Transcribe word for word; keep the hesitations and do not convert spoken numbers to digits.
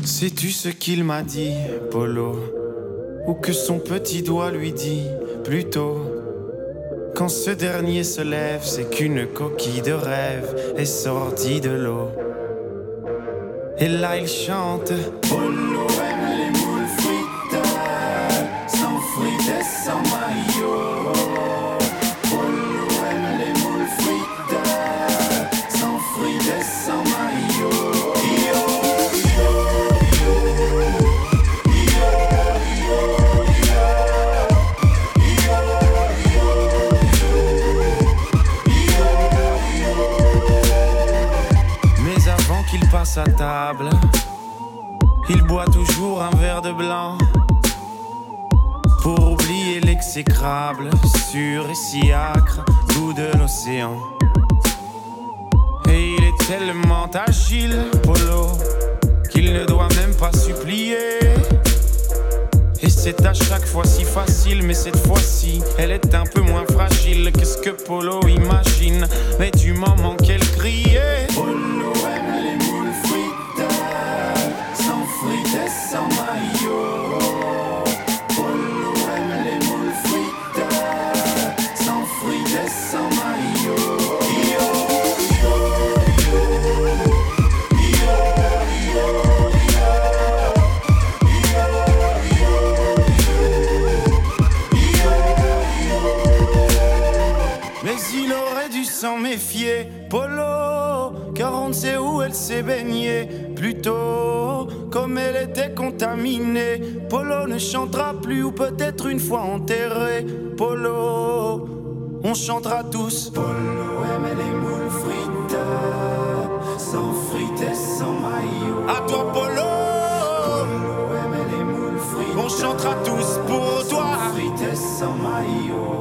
Sais-tu ce qu'il m'a dit, Polo? Ou que son petit doigt lui dit, plutôt? Quand ce dernier se lève, c'est qu'une coquille de rêve est sortie de l'eau. Et là il chante: Polo aime les moules frites, sans frites et sans maillot. Polo aime les moules frites, sans frites et sans maillot. Yo, yo, yo, yo, yo, yo. Mais avant qu'il passe à table, il boit toujours un verre de blanc pour oublier l'exécrable, sûr et si âcre goût de l'océan. Et il est tellement agile, Polo, qu'il ne doit même pas supplier. Et c'est à chaque fois si facile, mais cette fois-ci, elle est un peu moins fragile que ce que Polo imagine. Mais du moment qu'elle criait, Polo aime les moules frites, sans frites et sans maillot. Polo aime les moules frites, sans frites et sans maillot. Yo, yo, yo, yo, yo, yo. Mais il aurait dû s'en méfier, Polo, car on ne sait où elle s'est baignée. Plutôt, comme elle était contaminée, Polo ne chantera plus, ou peut-être une fois enterré. Polo, on chantera tous. Polo aime les moules frites, sans frites et sans maillot. À toi, Polo. Polo aime les moules frites, on chantera tous pour toi. Sans frites et sans maillot.